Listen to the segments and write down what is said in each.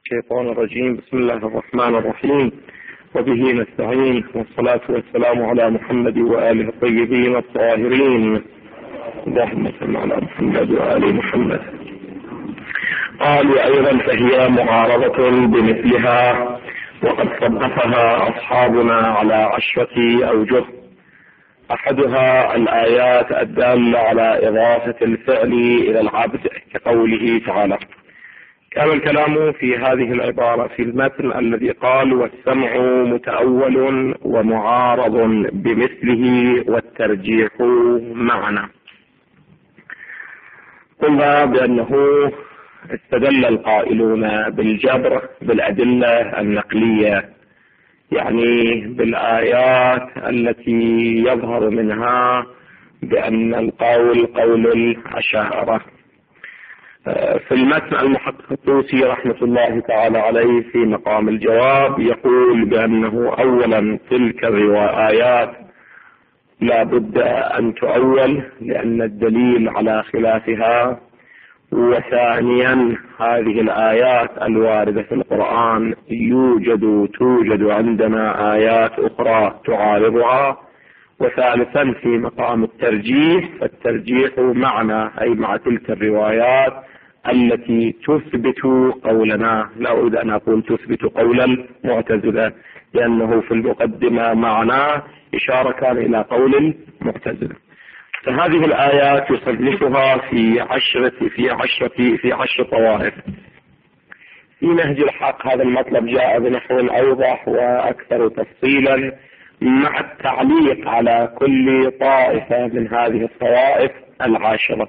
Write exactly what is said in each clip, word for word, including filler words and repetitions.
الشيطان الرجيم. بسم الله الرحمن الرحيم، وبه نستعين، والصلاة والسلام على محمد وآله الطيبين الطاهرين. اللهم صل على محمد وآل محمد. قالوا أيضا فهي معارضة بمثلها، وقد صنفها أصحابنا على عشرة أوجه. أحدها الآيات الدالة على إضافة الفعل إلى العبد كقوله تعالى. كان الكلام في هذه العبارة في المتن الذي قال والسمع متأول ومعارض بمثله والترجيح معنا. قلنا بأنه استدل القائلون بالجبر بالأدلة النقلية، يعني بالآيات التي يظهر منها بأن القول قول الأشاعرة. في المتن المحقق الطوسي رحمة الله تعالى عليه في مقام الجواب يقول بأنه أولا تلك الروايات لا بد أن تؤول لأن الدليل على خلافها، وثانيا هذه الآيات الواردة في القرآن يوجد توجد عندنا آيات أخرى تعارضها، وثالثا في مقام الترجيح فالترجيح معنا أي مع تلك الروايات التي تثبت قولنا، لا أريد أن أقول تثبت قول المعتزلة لأنه في المقدمة معنا إشارة كان إلى قول المعتزلة. فهذه الآيات يصنفها في عشرة في عشرة في عشر طوائف. في نهج الحق هذا المطلب جاء بنحو أوضح وأكثر تفصيلا مع التعليق على كل طائفة من هذه الطوائف العاشرة.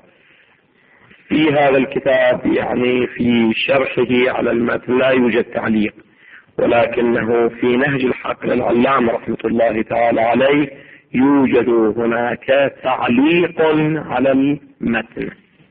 في هذا الكتاب يعني في شرحه على المتن لا يوجد تعليق، ولكنه في نهج الحق للعلامة رحمة الله تعالى عليه يوجد هناك تعليق على المتن.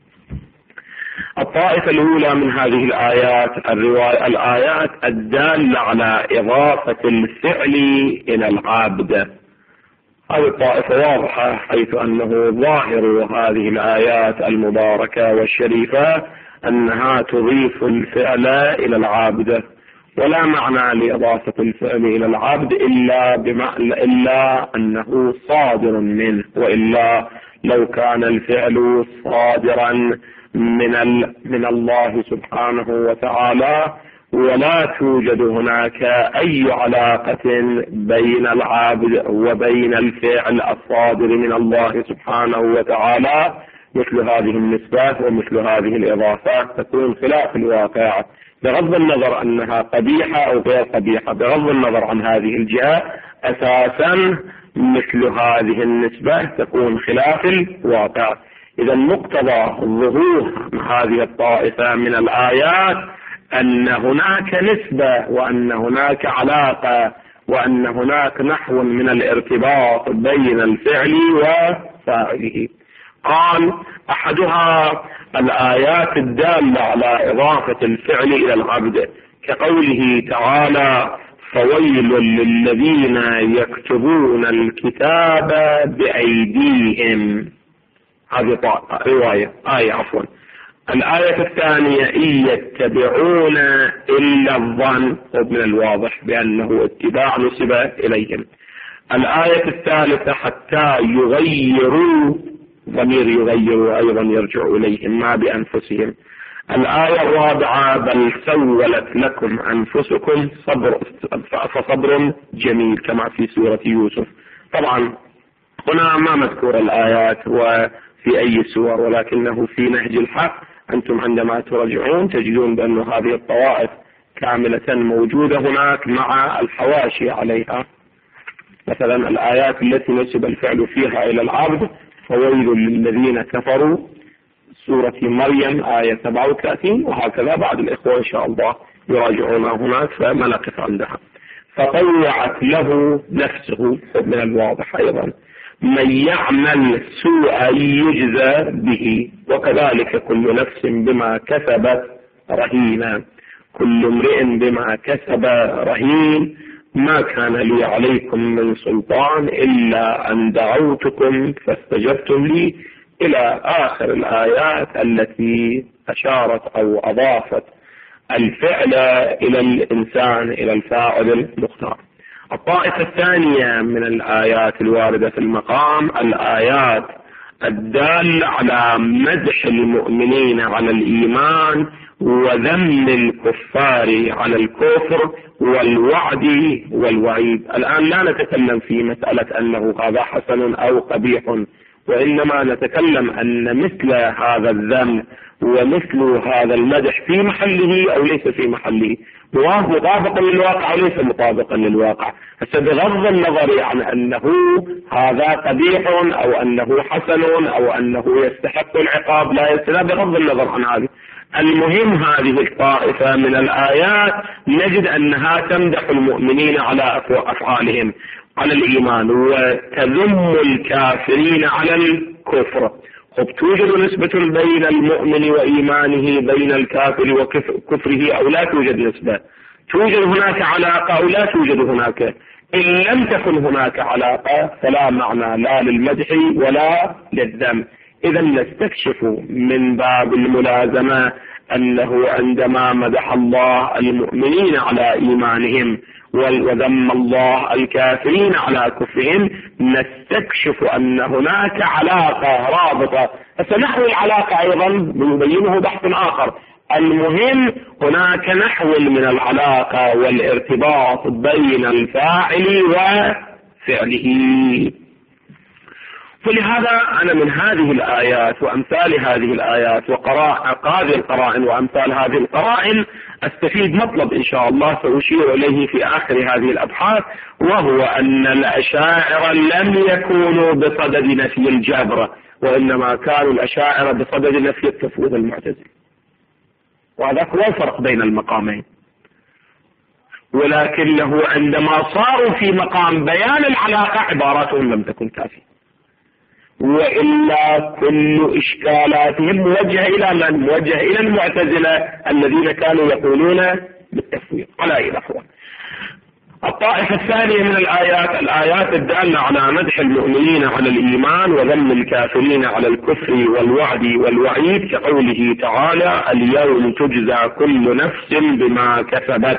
الطائفة الأولى من هذه الآيات الرواية الآيات الدالة على إضافة الفعل إلى العبد. هذه الطائفة واضحة حيث أنه ظاهر هذه الآيات المباركة والشريفة أنها تضيف الفعل إلى العبد، ولا معنى لإضافة الفعل إلى العبد إلا بمعنى إلا أنه صادر منه، وإلا لو كان الفعل صادرا من ال من الله سبحانه وتعالى ولا توجد هناك أي علاقة بين العبد وبين الفعل الصادر من الله سبحانه وتعالى، مثل هذه النسبة ومثل هذه الإضافة تكون خلاف الواقع، بغض النظر أنها قبيحة أو غير قبيحة، بغض النظر عن هذه الجهة أساسا مثل هذه النسبة تكون خلاف الواقع. إذا مقتضى ظهور هذه الطائفة من الآيات أن هناك نسبة وأن هناك علاقة وأن هناك نحو من الارتباط بين الفعل وفاعله. قال أحدها الآيات الدالة على إضافة الفعل إلى العبد كقوله تعالى فويل للذين يكتبون الكتاب بأيديهم. هذه رواية آية عفوا. الآية الثانية إن يتبعون إلا الظن، ومن الواضح بأنه اتباع نسب إليهم. الآية الثالثة حتى يغيروا، ضمير يغيروا أيضا يرجع إليهم ما بأنفسهم. الآية الرابعة بل سولت لكم أنفسكم صبر فصبر جميل كما في سورة يوسف. طبعا هنا ما مذكور الآيات وفي أي سور، ولكنه في نهج الحق أنتم عندما تراجعون تجدون بأن هذه الطوائف كاملة موجودة هناك مع الحواشي عليها. مثلا الآيات التي نسب الفعل فيها إلى العبد فويل للذين كفروا سورة مريم آية سبعة وثلاثين، وهكذا بعد الإخوة إن شاء الله يراجعون هناك فما نقف عندها. فطوعت له نفسه، من الواضح أيضا من يعمل سوءا يجزى به، وكذلك كل نفس بما كسبت رهينة. كل امرئ بما كسب رهين. ما كان لي عليكم من سلطان إلا أن دعوتكم فاستجبتم لي، إلى آخر الآيات التي أشارت أو أضافت الفعل إلى الإنسان، إلى الفاعل المختار. الطائفة الثانية من الآيات الواردة في المقام الآيات الدالة على مدح المؤمنين على الإيمان وذم الكفار على الكفر والوعد والوعيد. الآن لا نتكلم في مسألة أنه هذا حسن أو قبيح، وإنما نتكلم أن مثل هذا الذم ومثل هذا المدح في محله أو ليس في محله، مطابقا للواقع أو ليس مطابقا للواقع. هسه بغض النظر عن أنه هذا قبيح أو أنه حسن أو أنه يستحق العقاب، لا يستحق، بغض النظر عن هذه. المهم هذه الطائفة من الآيات نجد أنها تمدح المؤمنين على أفعالهم على الإيمان وتذم الكافرين على الكفر. خب توجد نسبة بين المؤمن وإيمانه بين الكافر وكفره أو لا توجد نسبة؟ توجد هناك علاقة أو لا توجد هناك؟ إن لم تكن هناك علاقة فلا معنى لا للمدح ولا للذم. إذا نستكشف من باب الملازمة أنه عندما مدح الله المؤمنين على إيمانهم وذم الله الكافرين على كفرهم نستكشف أن هناك علاقة رابطة. فنحو العلاقة أيضا يبينه بحث آخر. المهم هناك نحو من العلاقة والارتباط بين الفاعل وفعله. فلهذا أنا من هذه الآيات وأمثال هذه الآيات وقراء هذه القرائن وأمثال هذه القرائن أستفيد مطلب إن شاء الله سأشير إليه في آخر هذه الأبحاث، وهو أن الأشاعرة لم يكونوا بصدد نفي الجبر، وإنما كانوا الأشاعرة بصدد نفي التفويض المعتزلي. وهذا هو الفرق بين المقامين. ولكنه عندما صاروا في مقام بيان العلاقة عباراتهم لم تكن كافية، وإلا كل إشكالاتهم موجهة إلى من؟ موجهة إلى المعتزلة الذين كانوا يقولون بالتفويض على أي أحوال. الطائفة الثانية من الآيات الآيات الدالة على مدح المؤمنين على الإيمان وذم الكافرين على الكفر والوعد والوعيد كقوله تعالى اليوم تجزى كل نفس بما كسبت،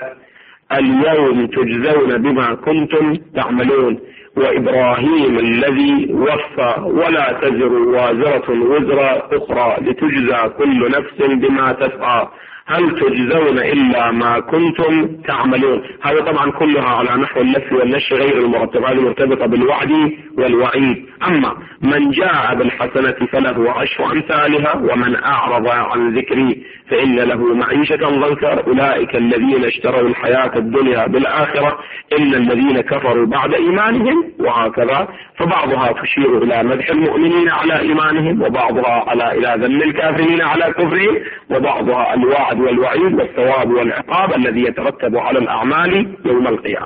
اليوم تجزون بما كنتم تعملون، وإبراهيم الذي وفى ولا تزر وازرة وزر أخرى لتجزى كل نفس بما تسعى، هل تجزون إلا ما كنتم تعملون. هذا طبعا كلها على نحو اللف والنشر غير المرتبة، هذه مرتبطة بالوعد والوعيد. أما من جاء بالحسنة فله عشر أمثالها ومن أعرض عن ذكري فإن له معيشة ضنكا، أولئك الذين اشتروا الحياة الدنيا بالآخرة إن الذين كفروا بعد إيمانهم، وهكذا. فبعضها تشير إلى مدح المؤمنين على إيمانهم، وبعضها على إلى ذم الكافرين على كفرهم، وبعضها الوعد والوعيد والثواب والعقاب الذي يترتب على الأعمال يوم القيامة.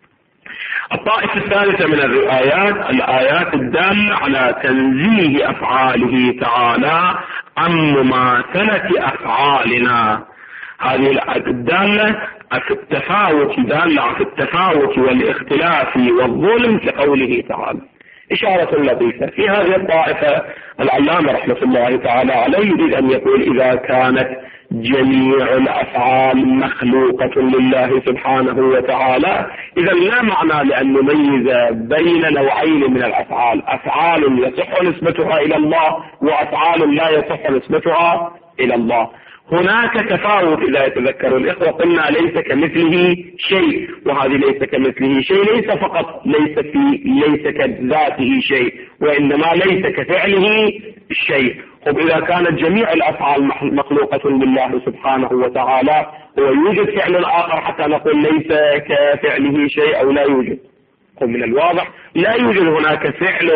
الطائفة الثالثة من الآيات الآيات الدالة على تنزيه أفعاله تعالى عن مماثلة أفعالنا. هذه الآيات الدالة في التفاوت دالة في التفاوت والاختلاف والظلم كقوله تعالى. إشارة لطيفة في هذه الطائفة العلامة رحمة الله تعالى عليه يريد أن يقول إذا كانت جميع الأفعال مخلوقة لله سبحانه وتعالى إذا لا معنى لأن نميز بين نوعين من الأفعال، أفعال يصح نسبتها إلى الله وأفعال لا يصح نسبتها إلى الله. هناك تفاوت إذا يتذكر الإخوة، قلنا ليس كمثله شيء، وهذه ليس كمثله شيء ليس فقط ليس في ليس كذاته شيء، وإنما ليس كفعله شيء. طب إذا كانت جميع الأفعال مخلوقة لله سبحانه وتعالى ويوجد فعل آخر حتى نقول ليس كفعله شيء أو لا يوجد، من الواضح لا يوجد هناك فعل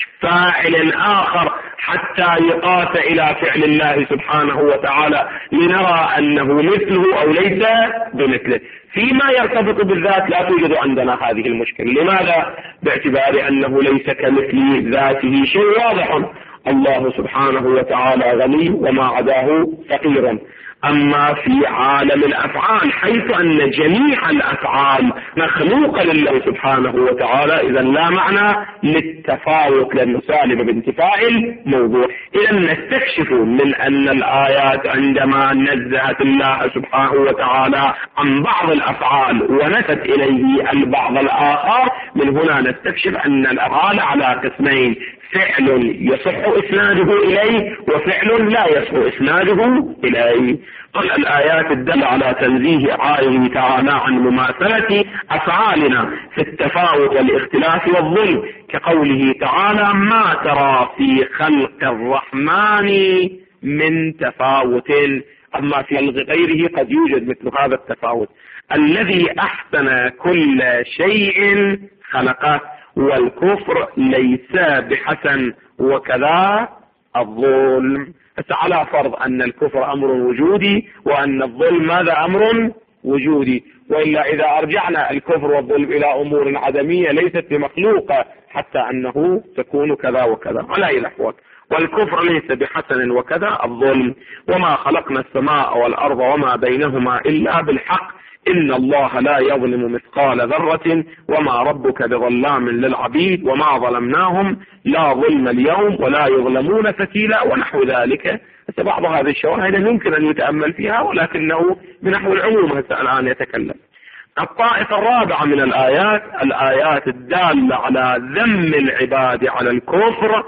فاعل آخر حتى يقاس إلى فعل الله سبحانه وتعالى لنرى أنه مثله أو ليس بمثله. فيما يرتبط بالذات لا توجد عندنا هذه المشكلة. لماذا؟ باعتبار أنه ليس كمثل ذاته شيء واضح، الله سبحانه وتعالى غني وما عداه فقير. أما في عالم الأفعال حيث أن جميع الأفعال مخلوقة لله سبحانه وتعالى، إذا لا معنى للتفاوت لأنه سالب بانتفاء الموضوع. إذا نستكشف من أن الآيات عندما نزهت الله سبحانه وتعالى عن بعض الأفعال ونفت إليه البعض الآخر، من هنا نستكشف أن الأفعال على قسمين: فعل يصح إسناده إليه وفعل لا يصح إسناده إليه. قل الآيات الدالة على تنزيه عائله تعالى عن مماثلة أفعالنا في التفاوت والاختلاف والظلم، كقوله تعالى: ما ترى في خلق الرحمن من تفاوت. أما في خلق غيره قد يوجد مثل هذا التفاوت. الذي أحسن كل شيء خلقه، والكفر ليس بحسن، وكذا الظلم. على فرض أن الكفر أمر وجودي وأن الظلم ماذا أمر وجودي، وإلا إذا أرجعنا الكفر والظلم إلى أمور عدمية ليست بمخلوقة حتى أنه تكون كذا وكذا على أي الأحوال. والكفر ليس بحسن وكذا الظلم. وما خلقنا السماء والأرض وما بينهما إلا بالحق إن الله لا يظلم مثقال ذرة وما ربك بظلام للعبيد وما ظلمناهم لا ظلم اليوم ولا يظلمون فتيلا ونحو ذلك. بعض هذه الشواهد يمكن أن يتأمل فيها، ولكنه بنحو العموم هسه الآن يتكلم. الطائفة الرابعة من الآيات الآيات الدالة على ذم العباد على الكفر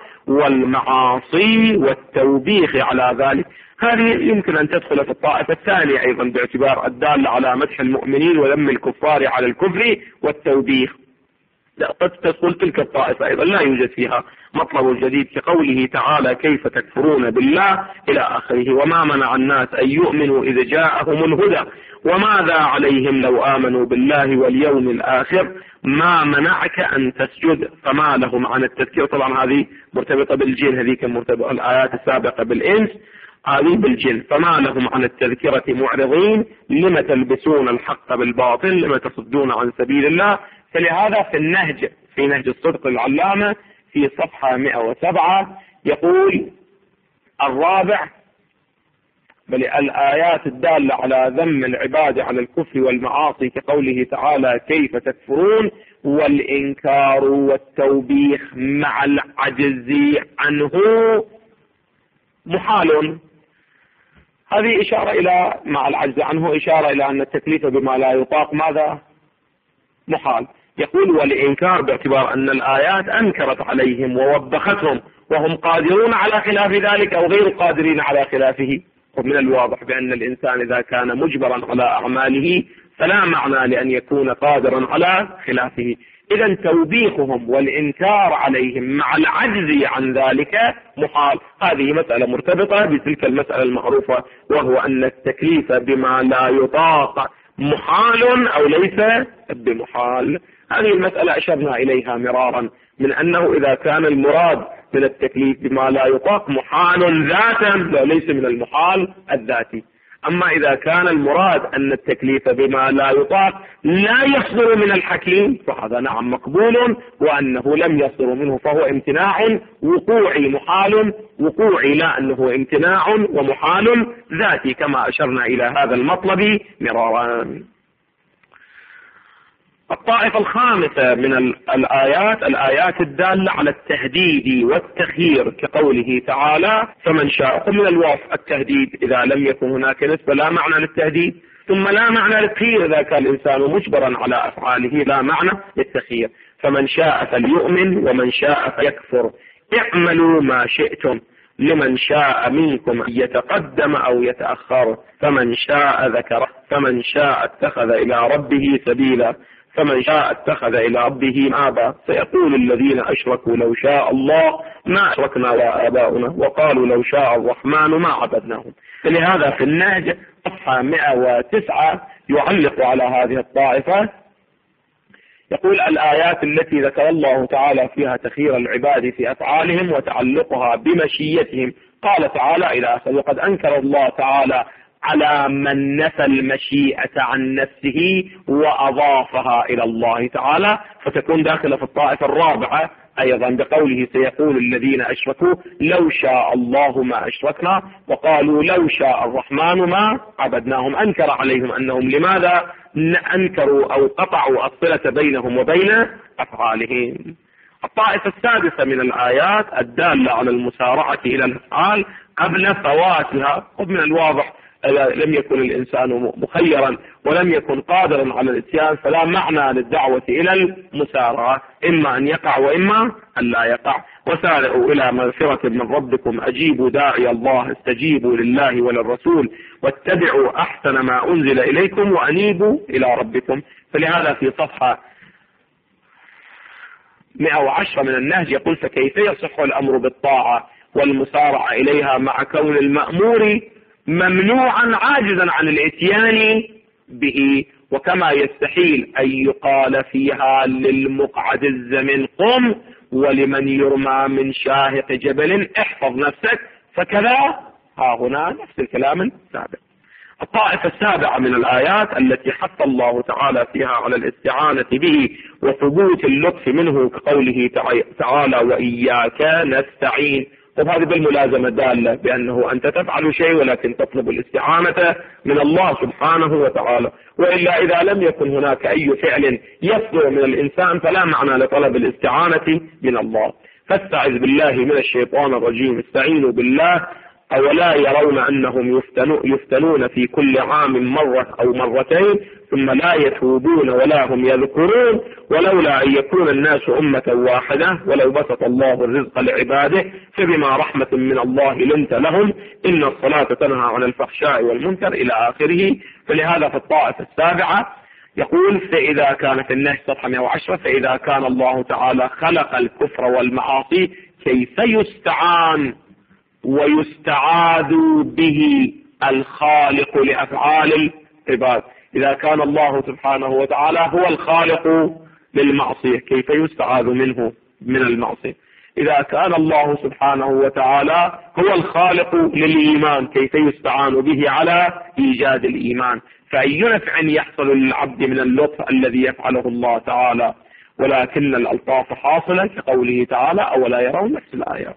والمعاصي والتوبيخ على ذلك. هذه يمكن أن تدخل في الطائفة الثانية أيضا، باعتبار الدالة على مدح المؤمنين وذم الكفار على الكفر والتوبيخ. قد تدخل تلك الطائفة أيضا لا يوجد فيها مطلب جديد، كقوله تعالى: كيف تكفرون بالله إلى آخره. وما منع الناس أن يؤمنوا إذ جاءهم الهدى وماذا عليهم لو آمنوا بالله واليوم الآخر ما منعك أن تسجد فما لهم عن التذكير. طبعا هذه مرتبطة بالجن، هذيك مرتبطة الآيات السابقة بالإنس، هذه بالجن. فما لهم عن التذكرة معرضين لما تلبسون الحق بالباطل لما تصدون عن سبيل الله. فلهذا في النهج في نهج الصدق العلامة في صفحة مئة وسبعة يقول الرابع: بل الآيات الدالة على ذم العباد على الكفر والمعاصي كقوله تعالى: كيف تكفرون، والإنكار والتوبيخ مع العجز عنه محال. هذه إشارة إلى مع العجز عنه إشارة إلى أن التكليف بما لا يطاق ماذا محال. يقول: والإنكار باعتبار أن الآيات أنكرت عليهم ووبختهم وهم قادرون على خلاف ذلك أو غير قادرين على خلافه. ومن الواضح بأن الإنسان إذا كان مجبرا على أعماله فلا معنى لأن يكون قادرا على خلافه. إذا توبيخهم والإنكار عليهم مع العجز عن ذلك محال. هذه مسألة مرتبطة بتلك المسألة المعروفة، وهو أن التكليف بما لا يطاق محال أو ليس بمحال. هذه المسألة أشرنا إليها مرارا، من أنه إذا كان المراد من التكليف بما لا يطاق محال ذاتا ليس من المحال الذاتي. أما إذا كان المراد أن التكليف بما لا يطاق لا يصدر من الحكيم فهذا نعم مقبول، وأنه لم يصدر منه فهو امتناع وقوعي محال وقوعي، لا أنه امتناع ومحال ذاتي، كما أشرنا إلى هذا المطلب مرارا. الطائفة الخامسة من الآيات الآيات الدالة على التهديد والتخيير كقوله تعالى: فمن شاء. من الواضح التهديد إذا لم يكن هناك نسبة لا معنى للتهديد، ثم لا معنى للتخيير إذا كان الإنسان مجبرا على أفعاله لا معنى للتخيير. فمن شاء فليؤمن ومن شاء فيكفر اعملوا ما شئتم لمن شاء منكم أن يتقدم أو يتأخر فمن شاء ذكره فمن شاء اتخذ إلى ربه سبيلا فمن شاء اتخذ إلى ربه مآبا سيقول الذين أشركوا لو شاء الله ما أشركنا وآباؤنا وقالوا لو شاء الرحمن ما عبدناهم. فلهذا في النهج صفحة مئة وتسعة يعلق على هذه الطائفة، يقول: الآيات التي ذكر الله تعالى فيها تخيير العباد في أفعالهم وتعلقها بمشيتهم، قال تعالى إلى آخره: وقد أنكر الله تعالى على من نفى المشيئة عن نفسه وأضافها إلى الله تعالى، فتكون داخلة في الطائفة الرابعة أيضا بقوله سيقول الذين أشركوا لو شاء الله ما أشركنا، وقالوا لو شاء الرحمن ما عبدناهم. أنكر عليهم أنهم لماذا أنكروا أو قطعوا الصلة بينهم وبين أفعالهم. الطائفة السادسة من الآيات الدالة على المسارعة إلى الأفعال قبل فواتها. ومن الواضح لم يكن الإنسان مخيرا ولم يكن قادرا على الاتيان، فلا معنى للدعوة إلى المسارعة، إما أن يقع وإما أن لا يقع. وسارعوا إلى مغفرة من ربكم، أجيبوا داعي الله، استجيبوا لله وللرسول، واتبعوا أحسن ما أنزل إليكم وأنيبوا إلى ربكم. فلهذا في صفحة مئة وعشرة من النهج يقول فكيف يصح الأمر بالطاعة والمسارعة إليها مع كون المأمور ممنوعا عاجزا عن الاتيان به، وكما يستحيل أن يقال فيها للمقعد الزمن قم، ولمن يرمى من شاهق جبل احفظ نفسك، فكذا ها هنا نفس الكلام السابق. الطائفة السابعة من الآيات التي حث الله تعالى فيها على الاستعانة به وثبوت اللطف منه كقوله تعالى وإياك نستعين. طب هذه بالملازمة دالة بأنه أنت تفعل شيء ولكن تطلب الاستعانة من الله سبحانه وتعالى، وإلا إذا لم يكن هناك أي فعل يصدر من الإنسان فلا معنى لطلب الاستعانة من الله. فاستعذ بالله من الشيطان الرجيم، استعينوا بالله. أولا يرون أنهم يفتنون في كل عام مرة أو مرتين ثم لا يتوبون ولا هم يذكرون، ولولا أن يكون الناس أمة واحدة ولو بسط الله الرزق لعباده فبما رحمة من الله لنت لهم إن الصلاة تنهى عن الفحشاء والمنكر إلى آخره. فلهذا في الطائفة السابعة يقول فإذا كان في النهج صفحة مئة وعشرة فإذا كان الله تعالى خلق الكفر والمعاصي كيف يستعان ويستعاذ به الخالق لأفعال العباد. إذا كان الله سبحانه وتعالى هو الخالق للمعصية كيف يستعاذ منه من المعصية؟ إذا كان الله سبحانه وتعالى هو الخالق للإيمان كيف يستعان به على إيجاد الإيمان؟ فأي نفع يحصل للعبد من اللطف الذي يفعله الله تعالى؟ ولكن الألطاف حاصلة كقوله تعالى أولا يرون نفس الآيات.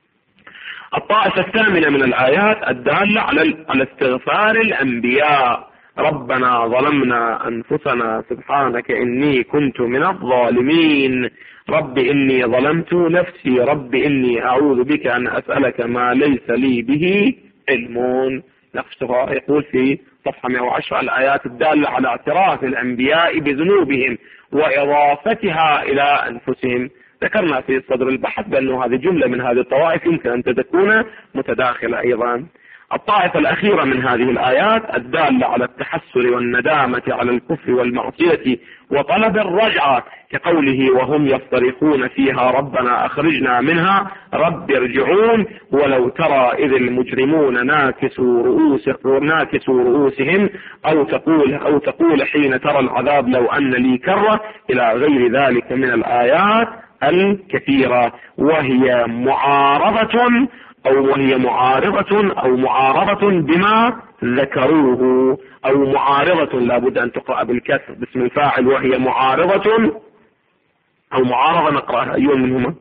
الطائفة الثامنة من الآيات الدالة على استغفار الأنبياء. ربنا ظلمنا أنفسنا سبحانك إني كنت من الظالمين، رب إني ظلمت نفسي، رب إني أعوذ بك أن أسألك ما ليس لي به علم. نفسها يقول في صفحة مئة وعشرة الآيات الدالة على اعتراف الأنبياء بذنوبهم وإضافتها إلى أنفسهم. ذكرنا في صدر البحث بأنه هذه جملة من هذه الطوائف يمكن أن تكون متداخلة أيضا. الطائفة الأخيرة من هذه الآيات الدالة على التحسر والندامة على الكفر والمعصية وطلب الرجعة كقوله وهم يصطرخون فيها ربنا أخرجنا منها رب ارجعون، ولو ترى إذ المجرمون ناكسوا رؤوسهم ناكسوا رؤوسهم أو تقول أو تقول حين ترى العذاب لو أن لي كرة، إلى غير ذلك من الآيات الكثيرة. وهي معارضة أو وهي معارضة أو معارضة بما ذكروه أو معارضة لابد أن تقرأ بالكسر باسم الفاعل، وهي معارضة أو معارضة نقرأها أيوة منهما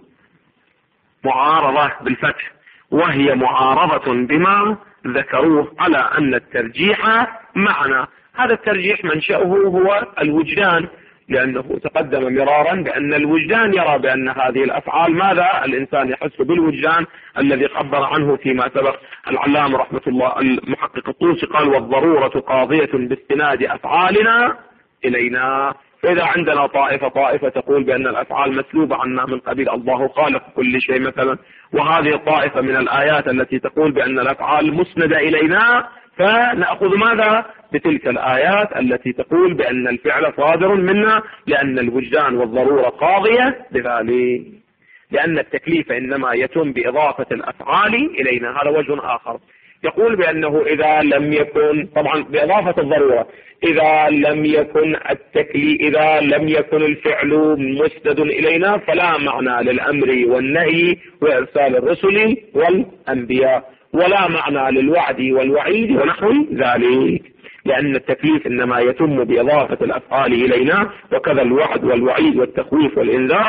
معارضة بالفتح، وهي معارضة بما ذكروه على أن الترجيح معنى. هذا الترجيح منشأه هو الوجدان، لأنه تقدم مرارا بأن الوجدان يرى بأن هذه الأفعال ماذا الإنسان يحس بالوجدان الذي عبر عنه فيما سبق العلامة رحمة الله المحقق الطوسي قال والضرورة قاضية باستناد أفعالنا إلينا. فإذا عندنا طائفة طائفة تقول بأن الأفعال مسلوبة عنا من قبيل الله خالق كل شيء مثلا، وهذه الطائفة من الآيات التي تقول بأن الأفعال مسندة إلينا، فنأخذ ماذا بتلك الآيات التي تقول بأن الفعل صادر منا لأن الوجدان والضرورة قاضية بذلك، لأن التكليف إنما يتم بإضافة الأفعال إلينا. هذا وجه آخر يقول بأنه إذا لم يكن طبعا بإضافة الضرورة إذا لم يكن التكليف إذا لم يكن الفعل مسند إلينا فلا معنى للأمر والنهي وإرسال الرسل والأنبياء، ولا معنى للوعد والوعيد ونحو ذلك، لأن التكليف إنما يتم بإضافة الأفعال إلينا، وكذا الوعد والوعيد والتخويف والإنذار.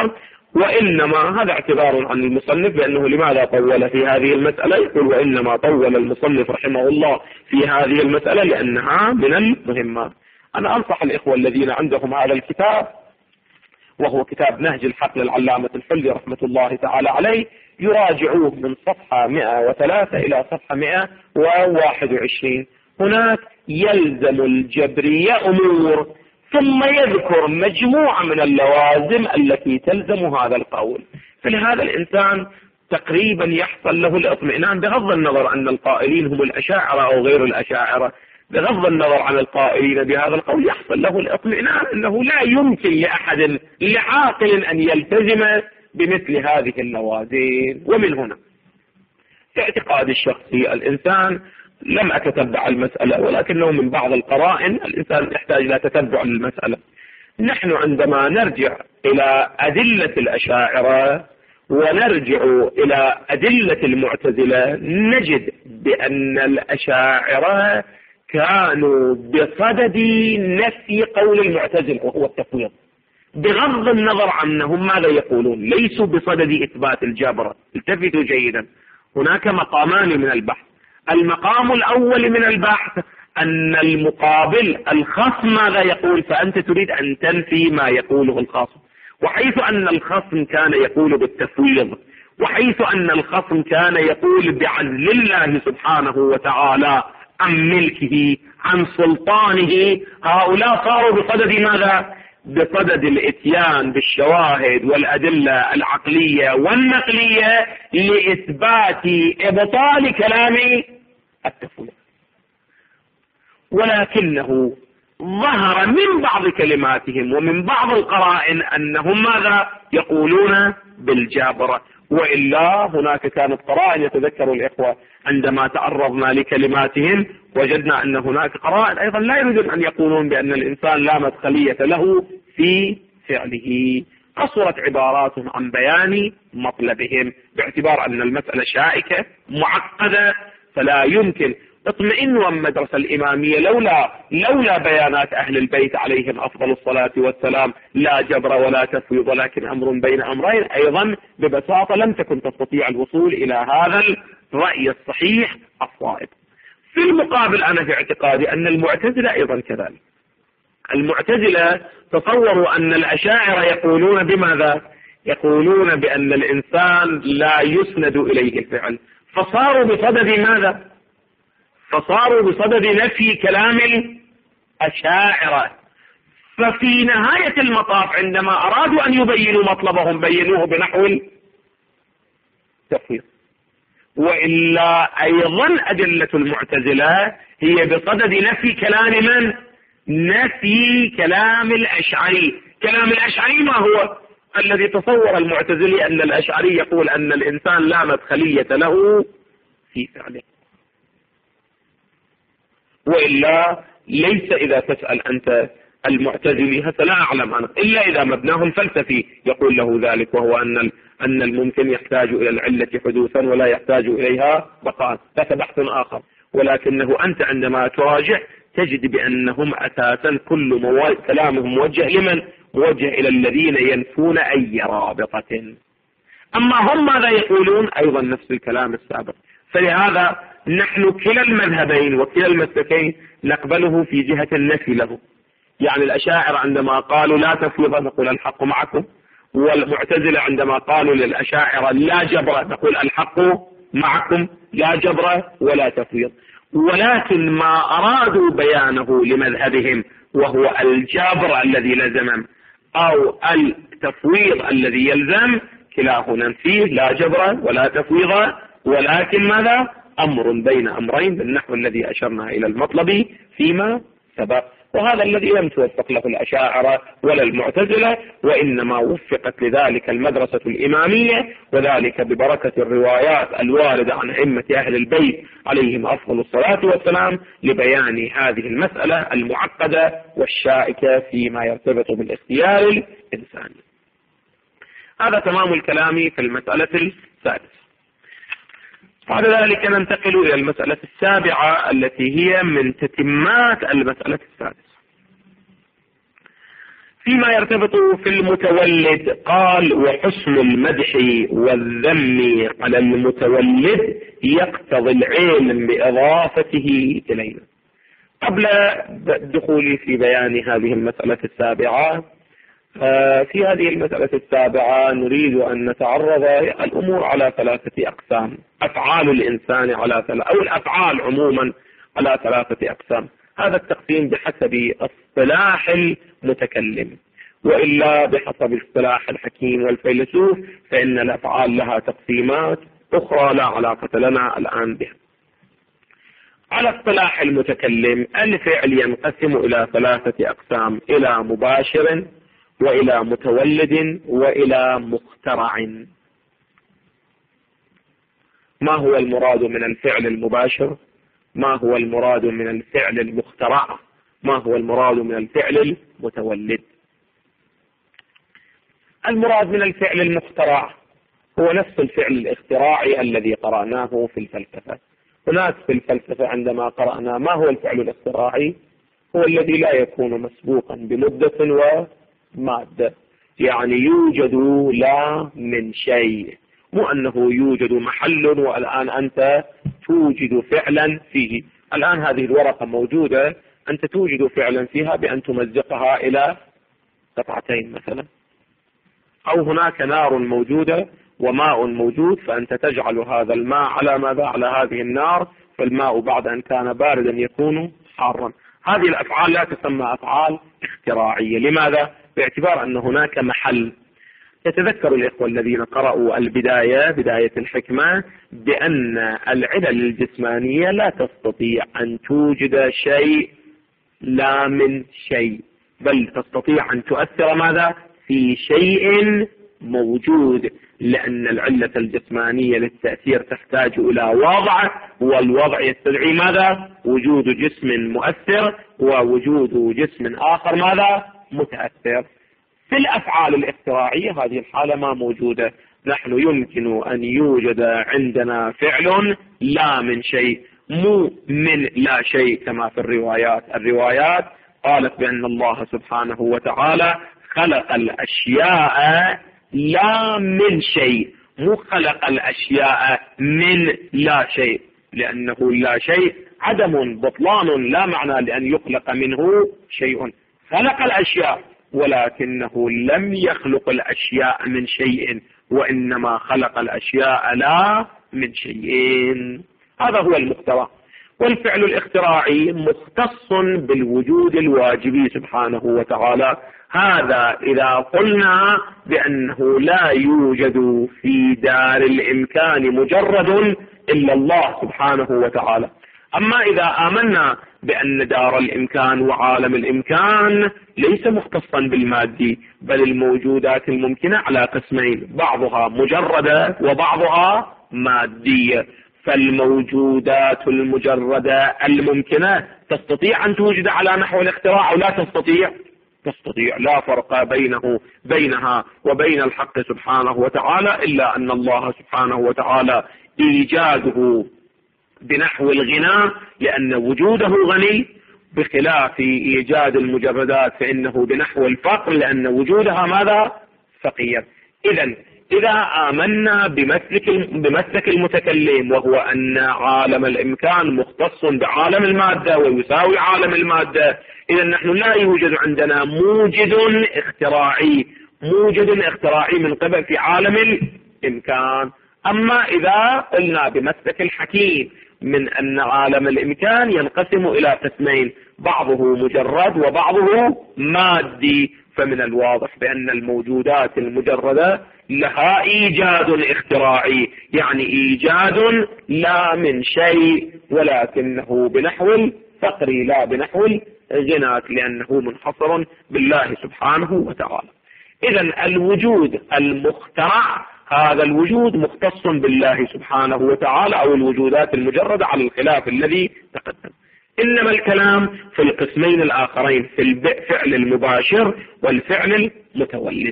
وإنما هذا اعتبار عن المصنف بأنه لماذا طول في هذه المسألة، يقول وإنما طول المصنف رحمه الله في هذه المسألة لأنها من المهمات. أنا أنصح الإخوة الذين عندهم هذا الكتاب، وهو كتاب نهج الحق للعلامة الحلي رحمة الله تعالى عليه، يراجعوه من صفحة مئة وثلاثة إلى صفحة مئة وواحد وعشرين. هناك يلزم الجبرية أمور، ثم يذكر مجموعة من اللوازم التي تلزم هذا القول. فلهذا الإنسان تقريبا يحصل له الاطمئنان، بغض النظر أن القائلين هم الأشاعرة أو غير الأشاعرة، بغض النظر عن القائلين بهذا القول يحصل له الاطمئنان أنه لا يمكن لأحد لعاقل أن يلتزم بمثل هذه اللوازم. ومن هنا في اعتقاد الشخصي الإنسان، لم أتتبع المسألة ولكنه من بعض القرائن الإنسان يحتاج إلى تتبع المسألة. نحن عندما نرجع إلى أدلة الأشاعرة ونرجع إلى أدلة المعتزلة نجد بأن الأشاعرة كانوا بصدد نفي قول المعتزلة وهو التفويض، بغض النظر عنهم ماذا يقولون، ليسوا بصدد إثبات الجبر. التفتوا جيدا، هناك مقامان من البحث. المقام الأول من البحث أن المقابل الخصم ماذا يقول، فأنت تريد أن تنفي ما يقوله الخصم. وحيث أن الخصم كان يقول بالتفويض، وحيث أن الخصم كان يقول بعزل الله سبحانه وتعالى عن ملكه عن سلطانه، هؤلاء صاروا بصدد ماذا؟ بصدد الاتيان بالشواهد والأدلة العقلية والنقلية لإثبات إبطال كلام التفويض. ولكنه ظهر من بعض كلماتهم ومن بعض القرائن أنهم ماذا يقولون بالجابرة، وإلا هناك كانت قرائن. يتذكر الإخوة عندما تعرضنا لكلماتهم وجدنا أن هناك قرائن أيضا لا يريدون أن يقولون بأن الإنسان لا مدخلية له في فعله. قصرت عباراتهم عن بيان مطلبهم باعتبار أن المسألة شائكة معقدة، فلا يمكن. اطمئنوا عن مدرسة الإمامية، لولا لولا بيانات أهل البيت عليهم أفضل الصلاة والسلام لا جبر ولا تفويض ولكن أمر بين أمرين، أيضا ببساطة لم تكن تستطيع الوصول إلى هذا الرأي الصحيح الصائب. في المقابل أنا في اعتقادي أن المعتزلة أيضا كذلك. المعتزلة تصوروا أن الأشاعرة يقولون بماذا؟ يقولون بأن الإنسان لا يسند إليه الفعل، فصاروا بصدد ماذا؟ فصاروا بصدد نفي كلام الأشاعرة. ففي نهاية المطاف عندما أرادوا أن يبينوا مطلبهم بينوه بنحو التفويض. وإلا أيضا أدلة المعتزلة هي بصدد نفي كلام من؟ نفي كلام الأشعري. كلام الأشعري ما هو؟ الذي تصور المعتزلي أن الأشعري يقول أن الإنسان لا مدخلية له في فعله. وإلا ليس إذا تسأل أنت المعتزلي هذا لا أعلم أنا إلا إذا مبناه الفلسفي يقول له ذلك، وهو أن أن الممكن يحتاج إلى العلة حدوثا ولا يحتاج إليها بقاء، هذا بحث آخر. ولكنه أنت عندما تراجع تجد بأنهم أساسا كل مو... كلامهم موجه لمن؟ موجه إلى الذين ينفون أي رابطة. أما هم ماذا يقولون؟ أيضا نفس الكلام السابق. فلهذا نحن كلا المذهبين وكلا المسلكين نقبله في جهة النفي له. يعني الأشاعرة عندما قالوا لا تفويض نقول الحق معكم، والمعتزلة عندما قالوا للأشاعرة لا جبر نقول الحق معكم، لا جبر ولا تفويض. ولكن ما أرادوا بيانه لمذهبهم وهو الجبر الذي لزم أو التفويض الذي يلزم، كلاهما فيه لا جبر ولا تفويض، ولكن ماذا؟ أمر بين أمرين بالنحو الذي أشرنا إلى المطلب فيما سبق. وهذا الذي لم توفق له الأشاعرة ولا المعتزلة، وإنما وفقت لذلك المدرسة الإمامية، وذلك ببركة الروايات الواردة عن أئمة أهل البيت عليهم أفضل الصلاة والسلام لبيان هذه المسألة المعقدة والشائكة فيما يرتبط بالاختيار الإنساني. هذا تمام الكلام في المسألة السادسة. بعد ذلك ننتقل إلى المسألة السابعة التي هي من تتمات المسألة السادسة. فيما يرتبط في المتولد قال وحسن المدح والذم على المتولد يقتضي العلم بإضافته إلينا. قبل دخولي في بيان هذه المسألة السابعة، في هذه المسألة السابعة نريد أن نتعرض الأمور على ثلاثة أقسام. أفعال الإنسان على ثلاثة، أو الأفعال عموما على ثلاثة أقسام. هذا التقسيم بحسب اصطلاح المتكلم، وإلا بحسب اصطلاح الحكيم والفيلسوف فإن الأفعال لها تقسيمات أخرى لا علاقة لنا الآن بها. على اصطلاح المتكلم الفعل ينقسم إلى ثلاثة أقسام: إلى مباشر، وإلى متولد، وإلى مخترع. ما هو المراد من الفعل المباشر؟ ما هو المراد من الفعل المخترع؟ ما هو المراد من الفعل المتولد؟ المراد من الفعل المخترع هو نفس الفعل الاختراعي الذي قرأناه في الفلسفة. هناك في الفلسفة عندما قرأنا ما هو الفعل الاختراعي، هو الذي لا يكون مسبوقا بمدة ومادة، يعني يوجد لا من شيء، مو أنه يوجد محل والآن أنت توجد فعلا فيه. الآن هذه الورقة موجودة، أنت توجد فعلا فيها بأن تمزقها إلى قطعتين مثلا، أو هناك نار موجودة وماء موجود، فأنت تجعل هذا الماء على ماذا؟ على هذه النار، فالماء بعد أن كان باردا يكون حارا. هذه الأفعال لا تسمى أفعال اختراعية. لماذا؟ باعتبار أن هناك محل. يتذكر الإخوة الذين قرأوا البداية، بداية الحكمة، بأن العلل الجسمانية لا تستطيع أن توجد شيء لا من شيء، بل تستطيع أن تؤثر ماذا؟ في شيء موجود، لأن العلة الجسمانية للتأثير تحتاج إلى وضع، والوضع يستدعي ماذا؟ وجود جسم مؤثر ووجود جسم آخر ماذا؟ متأثر. في الأفعال الاختراعية هذه الحالة ما موجودة. نحن يمكن أن يوجد عندنا فعل لا من شيء، مو من لا شيء كما في الروايات. الروايات قالت بأن الله سبحانه وتعالى خلق الأشياء لا من شيء، مو خلق الأشياء من لا شيء، لأنه لا شيء عدم بطلان لا معنى لأن يخلق منه شيء. خلق الأشياء ولكنه لم يخلق الأشياء من شيء، وإنما خلق الأشياء لا من شيئين. هذا هو المخترع. والفعل الاختراعي مختص بالوجود الواجبي سبحانه وتعالى. هذا إذا قلنا بأنه لا يوجد في دار الإمكان مجرد إلا الله سبحانه وتعالى. أما إذا آمنا بأن دار الإمكان وعالم الإمكان ليس مختصا بالمادي، بل الموجودات الممكنة على قسمين، بعضها مجردة وبعضها مادية. فالموجودات المجردة الممكنة تستطيع أن توجد على نحو الاختراع أو لا تستطيع؟ تستطيع. لا فرق بينه بينها وبين الحق سبحانه وتعالى، إلا أن الله سبحانه وتعالى إيجاده بنحو الغناء لأن وجوده غني، بخلاف إيجاد المجردات فإنه بنحو الفقر لأن وجودها ماذا؟ فقير. إذن إذا آمنا بمسلك بمسلك المتكلم وهو أن عالم الإمكان مختص بعالم المادة ويساوي عالم المادة، إذا نحن لا يوجد عندنا موجد اختراعي موجد اختراعي من قبل في عالم الإمكان. أما إذا قلنا بمسلك الحكيم من أن عالم الإمكان ينقسم إلى قسمين، بعضه مجرد وبعضه مادي، فمن الواضح بأن الموجودات المجردة لها إيجاد اختراعي، يعني إيجاد لا من شيء، ولكنه بنحو الفقر لا بنحو الغنى، لأنه منحصر بالله سبحانه وتعالى. إذن الوجود المخترع هذا الوجود مختص بالله سبحانه وتعالى، أو الوجودات المجردة على الخلاف الذي تقدم. إنما الكلام في القسمين الآخرين، في الفعل المباشر والفعل المتولد.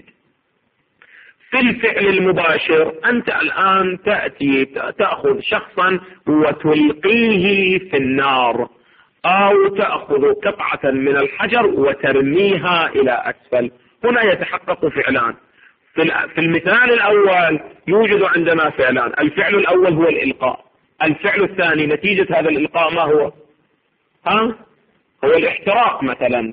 في الفعل المباشر أنت الآن تأتي تأخذ شخصا وتلقيه في النار، أو تأخذ قطعة من الحجر وترميها إلى أسفل، هنا يتحقق فعلان. في المثال الأول يوجد عندنا فعلان، الفعل الأول هو الإلقاء، الفعل الثاني نتيجة هذا الإلقاء ما هو؟ ها؟ هو الاحتراق مثلا.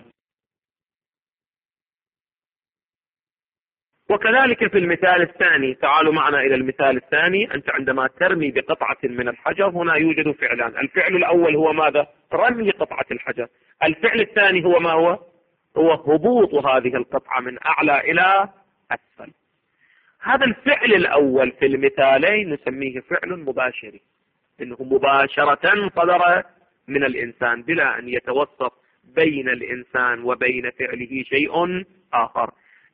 وكذلك في المثال الثاني، تعالوا معنا إلى المثال الثاني، أنت عندما ترمي بقطعة من الحجر هنا يوجد فعلان، الفعل الأول هو ماذا؟ رمي قطعة الحجر، الفعل الثاني هو ما هو؟ هو هبوط هذه القطعة من أعلى إلى أسفل. هذا الفعل الأول في المثالين نسميه فعل مباشر، إنه مباشرة صدر من الإنسان بلا أن يتوسط بين الإنسان وبين فعله شيء آخر،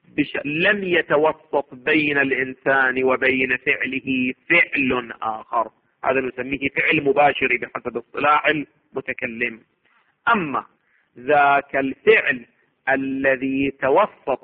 لم يتوسط بين الإنسان وبين فعله فعل آخر، هذا نسميه فعل مباشر بحسب اصطلاح المتكلم. أما ذاك الفعل الذي توسط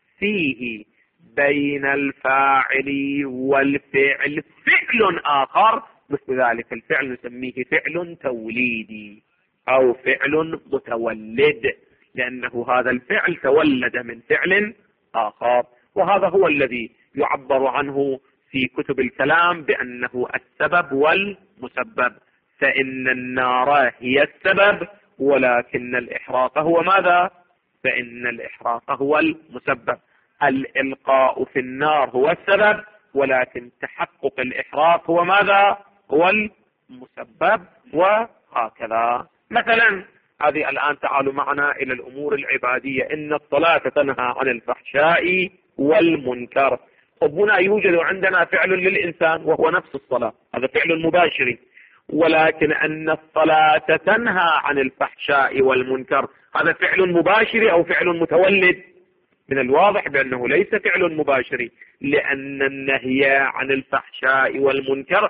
فيه بين الفاعل والفعل فعل آخر، مثل ذلك الفعل نسميه فعل توليدي أو فعل متولد، لأنه هذا الفعل تولد من فعل آخر. وهذا هو الذي يعبر عنه في كتب الكلام بأنه السبب والمسبب، فإن النار هي السبب ولكن الإحراق هو ماذا؟ فإن الإحراق هو المسبب. الإلقاء في النار هو السبب ولكن تحقق الإحراق هو ماذا؟ هو المسبب، وهكذا. مثلا هذه الآن تعالوا معنا إلى الأمور العبادية، إن الصلاة تنهى عن الفحشاء والمنكر. طب هنا يوجد عندنا فعل للإنسان وهو نفس الصلاة، هذا فعل مباشر، ولكن أن الصلاة تنهى عن الفحشاء والمنكر هذا فعل مباشر أو فعل متولد؟ من الواضح بأنه ليس فعل مباشر، لأن النهي عن الفحشاء والمنكر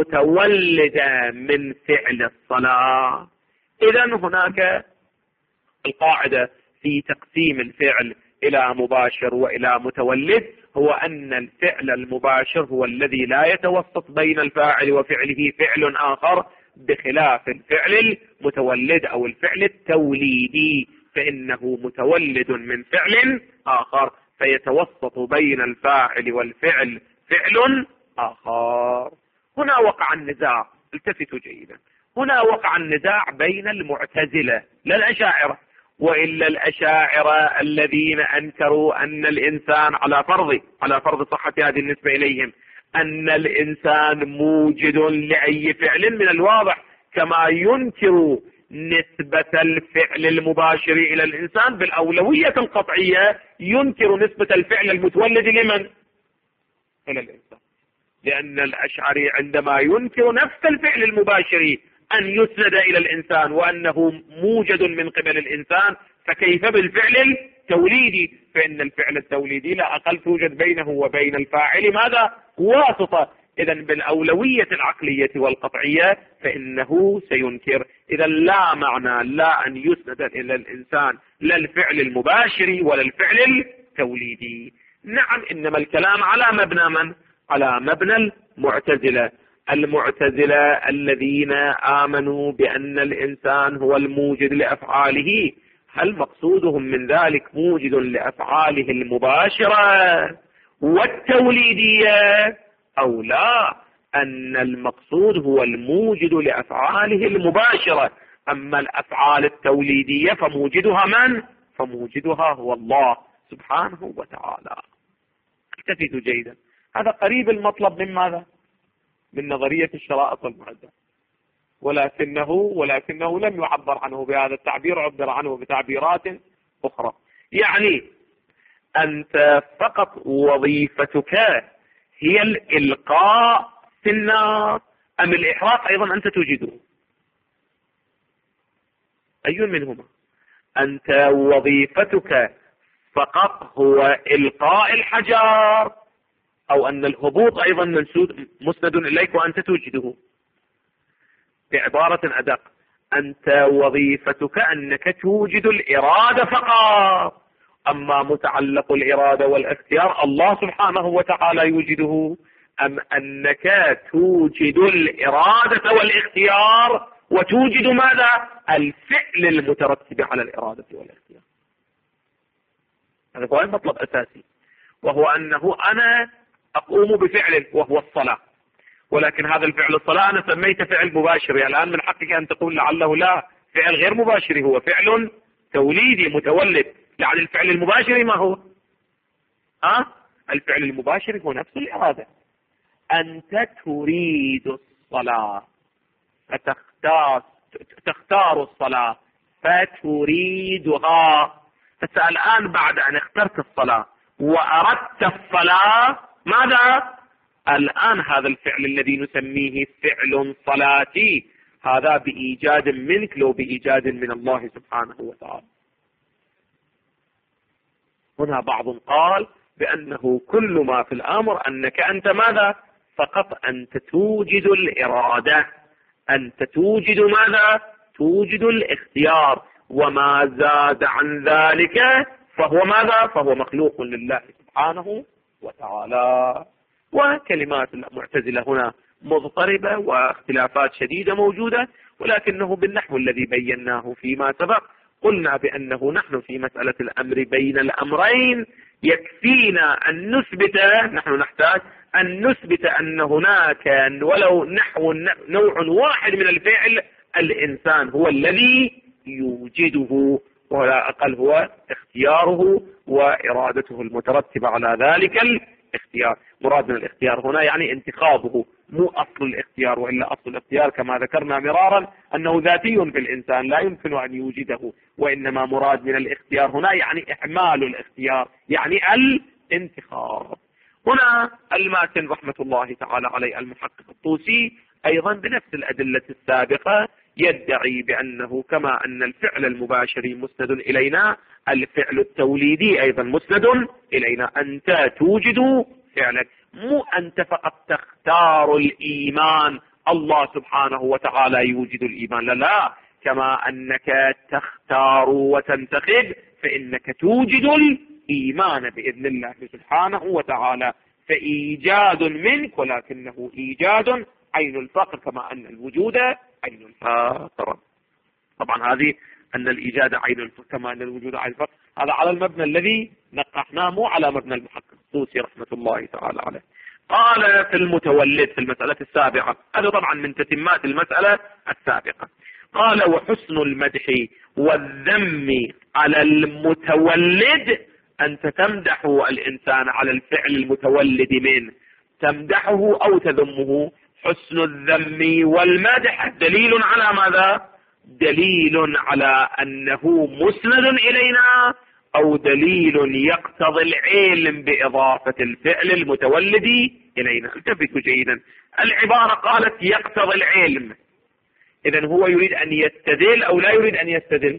متولد من فعل الصلاة. إذا هناك القاعدة في تقسيم الفعل إلى مباشر وإلى متولد هو أن الفعل المباشر هو الذي لا يتوسط بين الفاعل وفعله فعل آخر، بخلاف الفعل المتولد أو الفعل التوليدي فإنه متولد من فعل آخر فيتوسط بين الفاعل والفعل فعل آخر. هنا وقع النزاع، التفتوا جيدا، هنا وقع النزاع بين المعتزلة لا الأشاعرة، وإلا الأشاعرة الذين أنكروا أن الإنسان على فرض على فرض صحة هذه النسبة إليهم أن الإنسان موجد لأي فعل، من الواضح كما ينكر نسبة الفعل المباشر إلى الإنسان بالأولوية القطعية ينكر نسبة الفعل المتولد لمن؟ إلى الإنسان، لأن الأشعري عندما ينكر نفس الفعل المباشر أن يسند إلى الإنسان وأنه موجد من قبل الإنسان، فكيف بالفعل التوليدي؟ فإن الفعل التوليدي لا أقل توجد بينه وبين الفاعل ماذا؟ واسطة. إذا بالأولوية العقلية والقطعية فإنه سينكر. إذا لا معنى لا أن يسند إلى الإنسان لا الفعل المباشر ولا الفعل التوليدي. نعم، إنما الكلام على مبنى من؟ على مبنى المعتزلة. المعتزلة الذين آمنوا بأن الإنسان هو الموجد لأفعاله، هل مقصودهم من ذلك موجد لأفعاله المباشرة والتوليدية أو لا؟ أن المقصود هو الموجد لأفعاله المباشرة، أما الأفعال التوليدية فموجدها من؟ فموجدها هو الله سبحانه وتعالى. التفتوا جيدا، هذا قريب المطلب من ماذا؟ من نظرية الشرائط والمعدة، ولكنه ولكنه لم يعبر عنه بهذا التعبير، عبر عنه بتعبيرات أخرى. يعني أنت فقط وظيفتك هي الإلقاء في النار أم الإحراق أيضا أنت توجده؟ أي منهما؟ أنت وظيفتك فقط هو إلقاء الحجر أو أن الهبوط أيضا منسود مسند إليك وأنت توجده؟ بعبارة أدق، أنت وظيفتك أنك توجد الإرادة فقط، أما متعلق الإرادة والاختيار الله سبحانه وتعالى يوجده، أم أنك توجد الإرادة والاختيار وتوجد ماذا؟ الفعل المترتب على الإرادة والاختيار. هذا هو المطلب أساسي، وهو أنه أنا أقوم بفعل وهو الصلاة، ولكن هذا الفعل الصلاة أنا سميت فعل مباشر. الآن من حقك أن تقول لعله لا، فعل غير مباشر، هو فعل توليدي متولد. يعني الفعل المباشر ما هو؟ أه؟ الفعل المباشر هو نفس الإرادة. أنت تريد الصلاة فتختار تختار الصلاة فتريدها. بس الآن بعد أن اخترت الصلاة وأردت الصلاة ماذا؟ الآن هذا الفعل الذي نسميه فعل صلاتي هذا بإيجاد منك لو بإيجاد من الله سبحانه وتعالى. هنا بعض قال بأنه كل ما في الأمر أنك أنت ماذا؟ فقط أنت توجد الإرادة، أنت توجد ماذا؟ توجد الاختيار، وما زاد عن ذلك فهو ماذا؟ فهو مخلوق لله سبحانه وتعالى. وكلمات المعتزلة هنا مضطربة واختلافات شديدة موجودة، ولكنه بالنحو الذي بيناه فيما سبق قلنا بأنه نحن في مسألة الأمر بين الأمرين يكفينا أن نثبت، نحن نحتاج أن نثبت أن هناك ولو نحو نوع واحد من الفعل الإنسان هو الذي يوجده، ولا أقل هو اختياره وإرادته المترتبة على ذلك الاختيار. مراد من الاختيار هنا يعني انتخابه، مو أصل الاختيار، وإلا أصل الاختيار كما ذكرنا مرارا أنه ذاتي في الإنسان لا يمكن أن يوجده، وإنما مراد من الاختيار هنا يعني إحمال الاختيار، يعني الانتخاب. هنا الماتن رحمة الله تعالى عليه المحقق الطوسي أيضا بنفس الأدلة السابقة يدعي بأنه كما أن الفعل المباشر مسند إلينا، الفعل التوليدي أيضا مسند إلينا. أنت توجد فعلك، مو أنت فقط تختار الإيمان، الله سبحانه وتعالى يوجد الإيمان، لا لا، كما أنك تختار وتنتخب فإنك توجد الإيمان بإذن الله سبحانه وتعالى. فإيجاد منك، ولكنه إيجاد عين الفقر، كما أن الوجود عين الفقر. طبعا هذه أن الإيجاد عين الفقر كما أن الوجود عين الفقر، هذا على المبنى الذي نقحناه، مو على مبنى المحقق الطوسي رحمة الله تعالى عليه. قال في المتولد في المسألة السابقة، هذا طبعا من تتمات المسألة السابقة، قال وحسن المدح والذم على المتولد، أنت تمدح الإنسان على الفعل المتولد منه، تمدحه أو تذمه. حسن الذم والمدح دليل على ماذا؟ دليل على أنه مسند إلينا، أو دليل يقتضي العلم بإضافة الفعل المتولد إلينا. التفتوا جيدا، العبارة قالت يقتضي العلم، إذن هو يريد أن يستدل أو لا يريد أن يستدل؟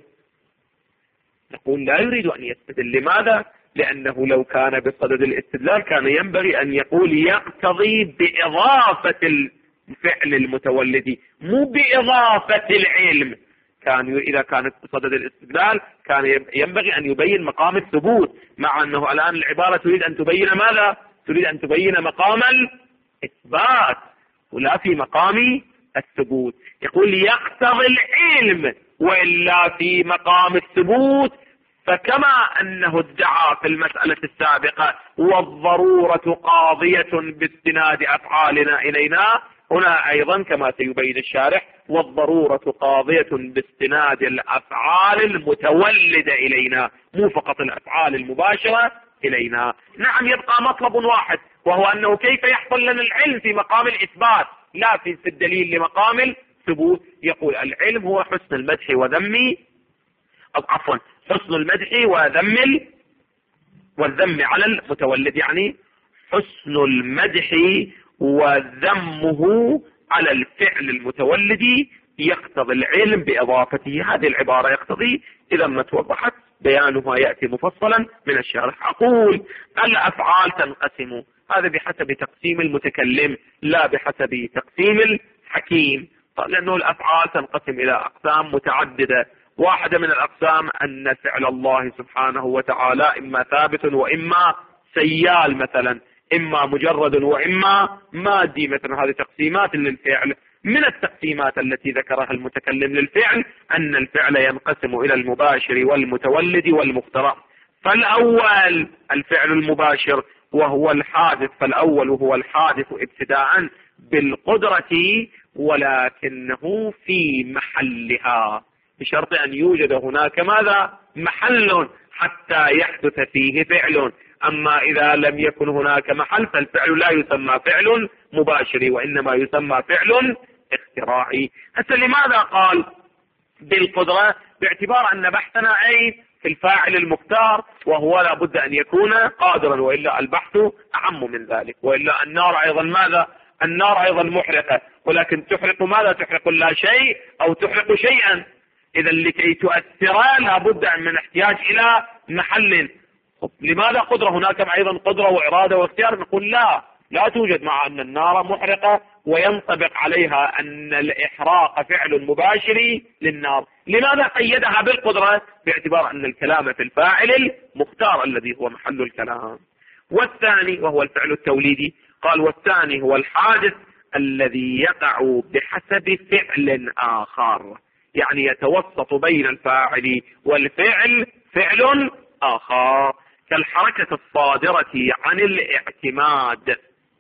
نقول لا يريد أن يستدل. لماذا؟ لأنه لو كان بصدد الاستدلال كان ينبغي أن يقول يقتضي بإضافة الفعل المتولد، مو بإضافة العلم. كان إذا كانت بصدد الاستدلال كان ينبغي أن يبين مقام الثبوت، مع أنه الآن العبارة تريد أن تبين ماذا؟ تريد أن تبين مقام الإثبات ولا في مقام الثبوت. يقول يقتضي العلم وإلا في مقام الثبوت. فكما أنه ادعى في المسألة السابقة والضرورة قاضية باستناد أفعالنا إلينا، هنا أيضا كما سيبين الشارح والضرورة قاضية باستناد الأفعال المتولدة إلينا، مو فقط الأفعال المباشرة إلينا. نعم، يبقى مطلب واحد، وهو أنه كيف يحصل لنا العلم في مقام الإثبات لا في الدليل لمقام الثبوت. يقول العلم هو حسن المدح وذم، أو عفوا حسن المدح وذم والذم على المتولد، يعني حسن المدح وذمه على الفعل المتولد يقتضي العلم بإضافته. هذه العبارة يقتضي إذا ما توضحت بيانها يأتي مفصلا من الشارح. أقول الأفعال تنقسم، هذا بحسب تقسيم المتكلم لا بحسب تقسيم الحكيم، لأنه الأفعال تنقسم إلى أقسام متعددة. واحدة من الأقسام أن فعل الله سبحانه وتعالى إما ثابت وإما سيال مثلا، إما مجرد وإما مادي مثلا. هذه تقسيمات للفعل. من التقسيمات التي ذكرها المتكلم للفعل أن الفعل ينقسم إلى المباشر والمتولد والمخترع. فالأول الفعل المباشر وهو الحادث، فالأول وهو الحادث ابتداء بالقدرة، ولكنه في محلها، بشرط أن يوجد هناك ماذا؟ محل حتى يحدث فيه فعل. أما إذا لم يكن هناك محل فالفعل لا يسمى فعل مباشر، وإنما يسمى فعل اختراعي. هسه لماذا قال بالقدرة؟ باعتبار أن بحثنا أي في الفاعل المختار، وهو لا بد أن يكون قادرا، وإلا البحث أعم من ذلك. وإلا النار أيضا ماذا؟ النار أيضا محرقة، ولكن تحرق ماذا؟ تحرق لا شيء أو تحرق شيئا. إذا لكي تؤثر لا بد من احتياج إلى محل. لماذا قدرة؟ هناك أيضا قدرة وإرادة واختيار. نقول لا، لا توجد، مع أن النار محرقة وينطبق عليها أن الإحراق فعل مباشر للنار. لماذا قيدها بالقدرة؟ باعتبار أن الكلام في الفاعل المختار الذي هو محل الكلام. والثاني وهو الفعل التوليدي، قال والثاني هو الحادث الذي يقع بحسب فعل آخر، يعني يتوسط بين الفاعل والفعل فعل آخر، كالحركة الصادرة عن الاعتماد.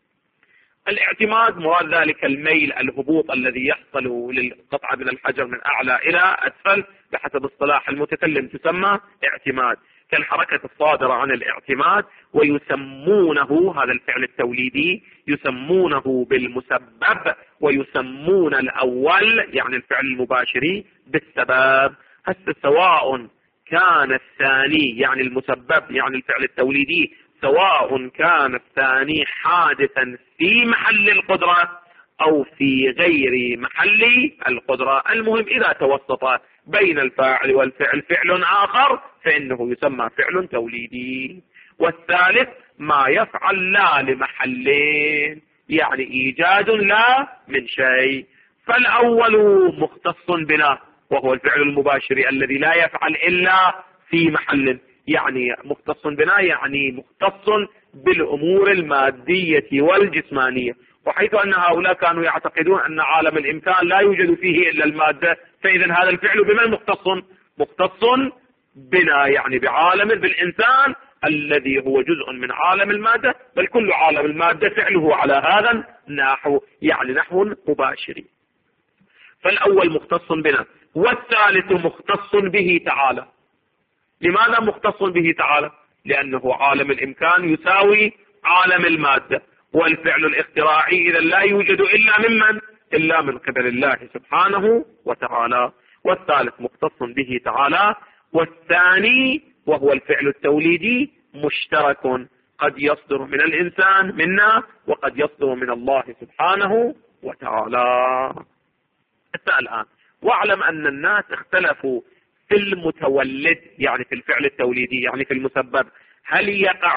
الاعتماد مراد ذلك الميل، الهبوط الذي يحصل للقطعة من الحجر من أعلى إلى أسفل بحسب اصطلاح المتكلم تسمى اعتماد، كالحركة الصادرة عن الاعتماد. ويسمونه هذا الفعل التوليدي يسمونه بالمسبب، ويسمون الأول يعني الفعل المباشر بالسبب. هسه سواء كان الثاني يعني المسبب يعني الفعل التوليدي، سواء كان الثاني حادثا في محل القدرة أو في غير محل القدرة، المهم إذا توسط بين الفاعل والفعل فعل آخر فإنه يسمى فعل توليدي. والثالث ما يفعل لا لمحلين، يعني إيجاد لا من شيء. فالأول مختص بلا، وهو الفعل المباشر الذي لا يفعل إلا في محل، يعني مختص بنا يعني مختص بالأمور المادية والجسمانية، وحيث أن هؤلاء كانوا يعتقدون أن عالم الإمكان لا يوجد فيه إلا المادة، فإذا هذا الفعل بمن مختص؟ مختص بنا، يعني بعالم بالإنسان الذي هو جزء من عالم المادة، بل كل عالم المادة فعله على هذا النحو، يعني نحو مباشر. فالأول مختص بنا، والثالث مختص به تعالى. لماذا مختص به تعالى؟ لأنه عالم الإمكان يساوي عالم المادة، والفعل الاختراعي إذا لا يوجد إلا ممن؟ إلا من قبل الله سبحانه وتعالى. والثالث مختص به تعالى. والثاني وهو الفعل التوليدي مشترك، قد يصدر من الإنسان منا وقد يصدر من الله سبحانه وتعالى. حتى الآن واعلم أن الناس اختلفوا في المتولد، يعني في الفعل التوليدي يعني في المسبب، هل يقع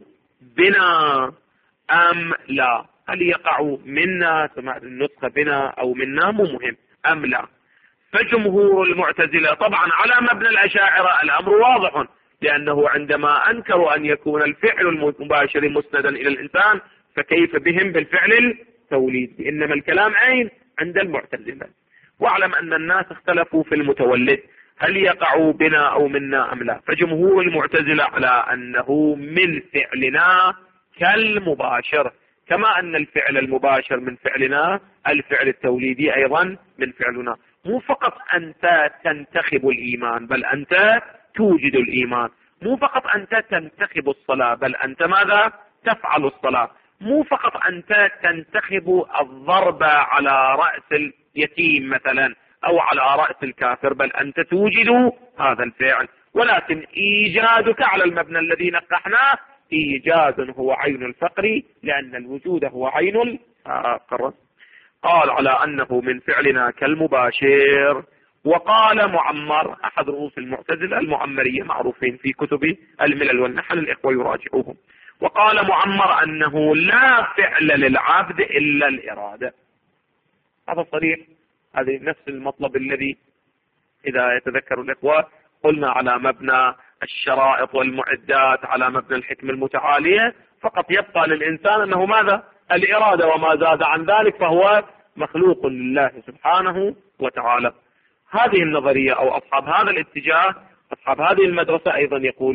بنا أم لا؟ هل يقع منا سمعت النسخة بنا أو منا مو مهم أم لا؟ فجمهور المعتزلة طبعا على مبنى الأشاعرة الأمر واضح، لأنه عندما أنكروا أن يكون الفعل المباشر مسندا إلى الإنسان فكيف بهم بالفعل التوليدي؟ إنما الكلام أين؟ عند المعتزلة. واعلم أن الناس اختلفوا في المتولد هل يقع بنا أو منا أم لا. فجمهور المعتزلة على أنه من فعلنا كالمباشر، كما أن الفعل المباشر من فعلنا الفعل التوليدي أيضا من فعلنا. مو فقط أنت تنتخب الإيمان بل أنت توجد الإيمان، مو فقط أنت تنتخب الصلاة بل أنت ماذا؟ تفعل الصلاة. مو فقط أنت تنتخب الضرب على رأس اليتيم مثلا أو على رأس الكافر، بل أنت توجد هذا الفعل. ولكن إيجادك على المبنى الذي نقحناه إيجاد هو عين الفقر، لأن الوجود هو عين الفقر. قال على أنه من فعلنا كالمباشر. وقال معمر أحد رؤوس المعتزلة المعمرية معروفين في كتب الملل والنحل، الإخوة يراجعوهم. وقال معمر أنه لا فعل للعبد إلا الإرادة. هذا صريح، هذه نفس المطلب الذي إذا يتذكر الإخوة قلنا على مبنى الشرائط والمعدات على مبنى الحكمة المتعالية، فقط يبقى للإنسان أنه ماذا؟ الإرادة، وما زاد عن ذلك فهو مخلوق لله سبحانه وتعالى. هذه النظرية أو أصحاب هذا الاتجاه أصحاب هذه المدرسة أيضا يقولون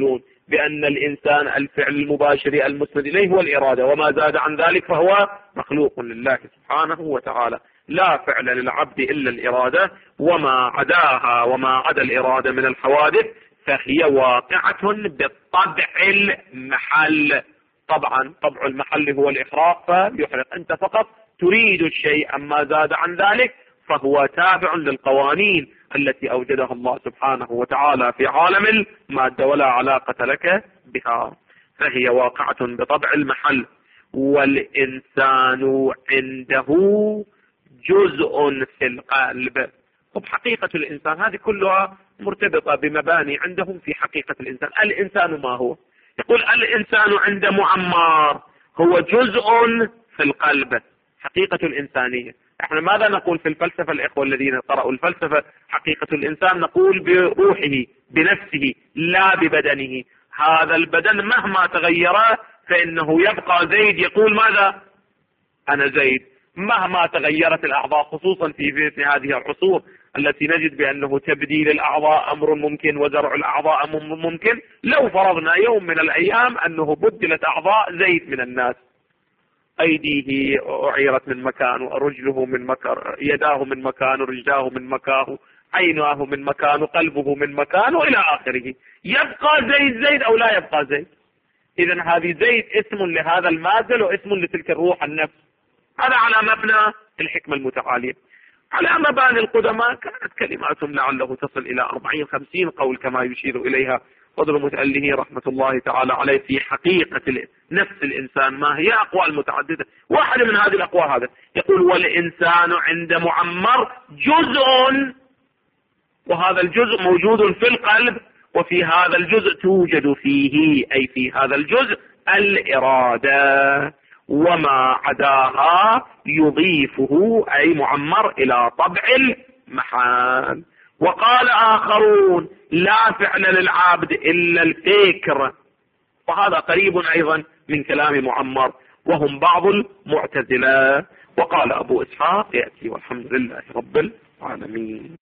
بأن الإنسان الفعل المباشر المسند إليه هو الإرادة، وما زاد عن ذلك فهو مخلوق لله سبحانه وتعالى. لا فعل للعبد إلا الإرادة، وما عداها وما عدا الإرادة من الحوادث فهي واقعة بالطبع المحل. طبعا طبع المحل هو الإحراق فيحرق، أنت فقط تريد الشيء، أما زاد عن ذلك فهو تابع للقوانين التي أوجدها الله سبحانه وتعالى في عالم المادة ولا علاقة لك بها، فهي واقعة بطبع المحل. والإنسان عنده جزء في القلب. طب حقيقة الإنسان هذه كلها مرتبطة بمباني عندهم في حقيقة الإنسان. الإنسان ما هو؟ يقول الإنسان عند معمر هو جزء في القلب، حقيقة الإنسانية. احنا ماذا نقول في الفلسفة الإخوة الذين قرأوا الفلسفة؟ حقيقة الإنسان نقول بروحه بنفسه لا ببدنه. هذا البدن مهما تغير فإنه يبقى زيد، يقول ماذا؟ أنا زيد. مهما تغيرت الأعضاء، خصوصا في, في هذه العصور التي نجد بأنه تبديل الأعضاء أمر ممكن وزرع الأعضاء أمر ممكن، لو فرضنا يوم من الأيام أنه بدلت أعضاء زيد من الناس، أيديه أعيرت من مكان، رجله من مكان، يداه من مكان، رجلاه من مكان، عيناه من مكان، قلبه من مكان، وإلى آخره، يبقى زيد زيد أو لا يبقى زيد؟ إذن هذه زيد اسم لهذا المادة واسم لتلك الروح النفس. هذا على مبنى الحكمة المتعالية. على مباني القدماء كانت كلماتهم لعله تصل إلى أربعين خمسين قول كما يشير إليها فضل متأله رحمة الله تعالى عليه في حقيقة نفس الإنسان. ما هي أقوال متعددة، واحدة من هذه الأقوال هذا يقول والإنسان عند معمر جزء، وهذا الجزء موجود في القلب، وفي هذا الجزء توجد فيه أي في هذا الجزء الإرادة، وما عداها يضيفه أي معمر إلى طبع المحال. وقال آخرون لا فعل للعبد إلا الفكر، وهذا قريب أيضا من كلام معمر، وهم بعض المعتزلة. وقال أبو إسحاق يأتي والحمد لله رب العالمين.